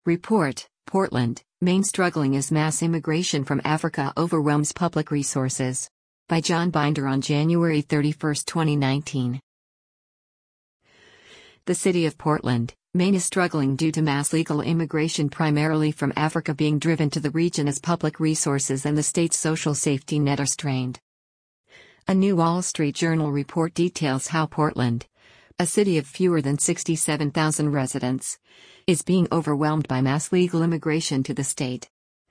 Report, Portland, Maine struggling as mass immigration from Africa overwhelms public resources. By John Binder on January 31, 2019. The city of Portland, Maine is struggling due to mass legal immigration primarily from Africa being driven to the region as public resources and the state's social safety net are strained. A new Wall Street Journal report details how Portland, a city of fewer than 67,000 residents, is being overwhelmed by mass legal immigration to the state.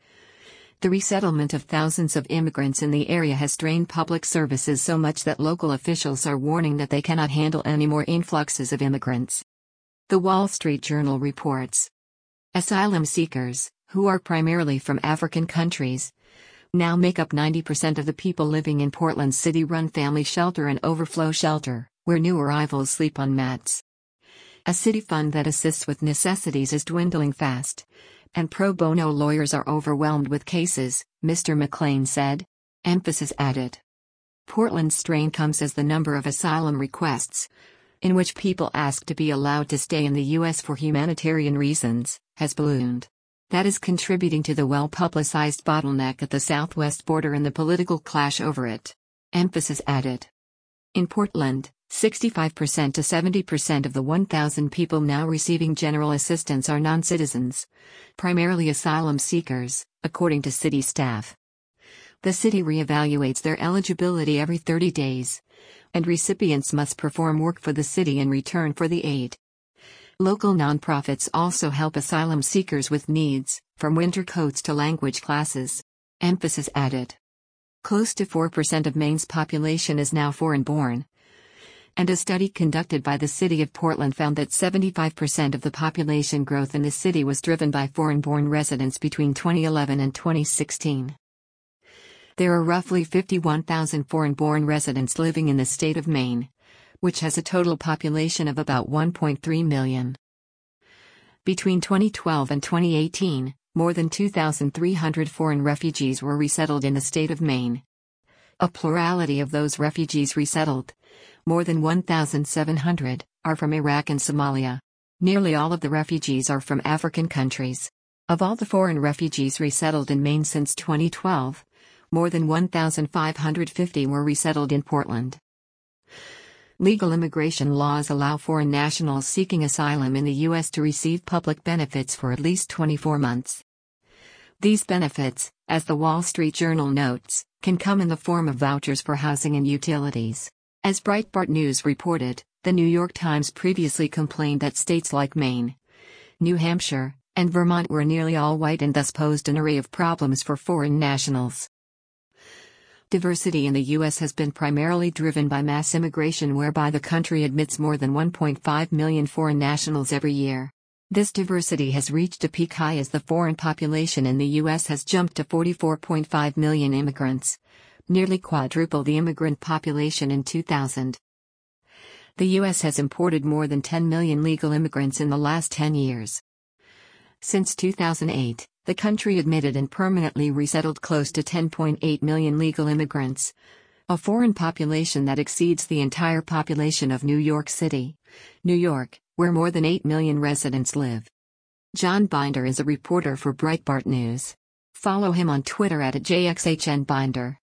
The resettlement of thousands of immigrants in the area has strained public services so much that local officials are warning that they cannot handle any more influxes of immigrants. The Wall Street Journal reports. Asylum seekers, who are primarily from African countries, now make up 90% of the people living in Portland's city-run Family Shelter and Overflow Shelter, where new arrivals sleep on mats. A city fund that assists with necessities is dwindling fast, and pro bono lawyers are overwhelmed with cases, Mr. McLean said. Emphasis added. Portland's strain comes as the number of asylum requests, in which people ask to be allowed to stay in the U.S. for humanitarian reasons, has ballooned. That is contributing to the well-publicized bottleneck at the southwest border and the political clash over it. Emphasis added. In Portland, 65% to 70% of the 1,000 people now receiving general assistance are non-citizens, primarily asylum seekers, according to city staff. The city reevaluates their eligibility every 30 days, and recipients must perform work for the city in return for the aid. Local nonprofits also help asylum seekers with needs, from winter coats to language classes. Emphasis added. Close to 4% of Maine's population is now foreign-born, and a study conducted by the city of Portland found that 75% of the population growth in the city was driven by foreign-born residents between 2011 and 2016. There are roughly 51,000 foreign-born residents living in the state of Maine, which has a total population of about 1.3 million. Between 2012 and 2018, more than 2,300 foreign refugees were resettled in the state of Maine. A plurality of those refugees resettled, more than 1,700, are from Iraq and Somalia. Nearly all of the refugees are from African countries. Of all the foreign refugees resettled in Maine since 2012, more than 1,550 were resettled in Portland. Legal immigration laws allow foreign nationals seeking asylum in the U.S. to receive public benefits for at least 24 months. These benefits, as the Wall Street Journal notes, can come in the form of vouchers for housing and utilities. As Breitbart News reported, the New York Times previously complained that states like Maine, New Hampshire, and Vermont were nearly all white and thus posed an array of problems for foreign nationals. Diversity in the U.S. has been primarily driven by mass immigration, whereby the country admits more than 1.5 million foreign nationals every year. This diversity has reached a peak high as the foreign population in the U.S. has jumped to 44.5 million immigrants, nearly quadruple the immigrant population in 2000. The U.S. has imported more than 10 million legal immigrants in the last 10 years. Since 2008, the country admitted and permanently resettled close to 10.8 million legal immigrants, a foreign population that exceeds the entire population of New York City, New York, where more than 8 million residents live. John Binder is a reporter for Breitbart News. Follow him on Twitter @JXHNBinder.